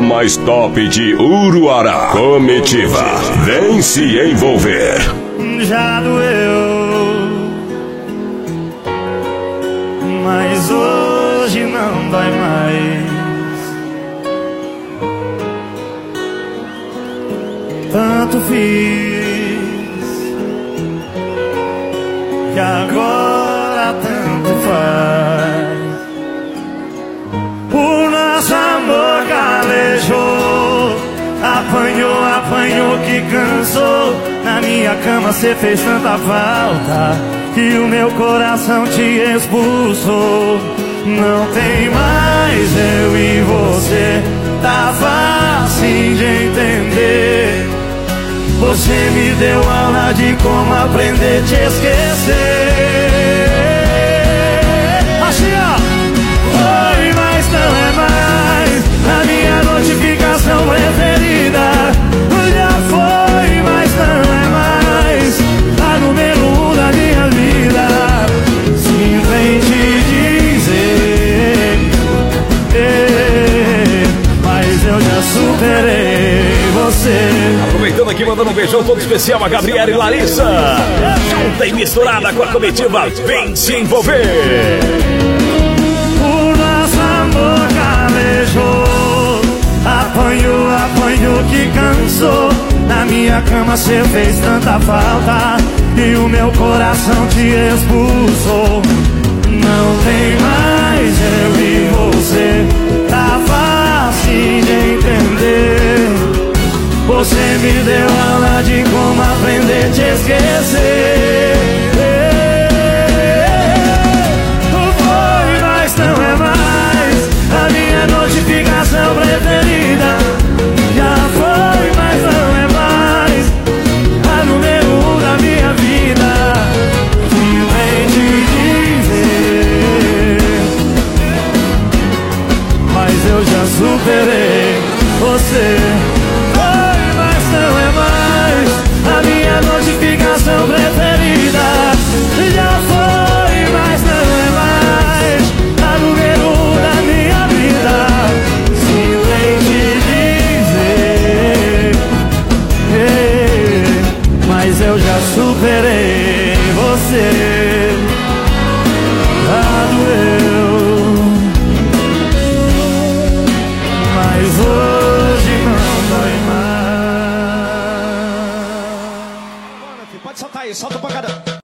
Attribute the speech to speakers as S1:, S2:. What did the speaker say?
S1: mais top de Uruará. Comitiva, vem se envolver.
S2: Já doeu, mas hoje não dói mais. Tanto fiz que agora tanto faz. O nosso amor calejou, apanhou que cansou. Na minha cama cê fez tanta falta que o meu coração te expulsou. Não tem mais eu e você, tá fácil de entender. Você me deu aula de como aprender a te esquecer. Assim ó, foi, mas não é mais a minha notificação preferida. Já foi, mas não é mais a número 1 da minha vida. Simplesmente dizer, mas eu já superei você.
S3: Aproveitando aqui, mandando um beijão todo especial a Gabriela e Larissa. Junta e misturada com a comitiva, vem se envolver.
S2: O nosso amor calejou, apanhou que cansou. Na minha cama cê fez tanta falta e o meu coração te expulsou. Não tem mais eu e você, tá fácil de entender. Você me deu aula de como aprender a te esquecer.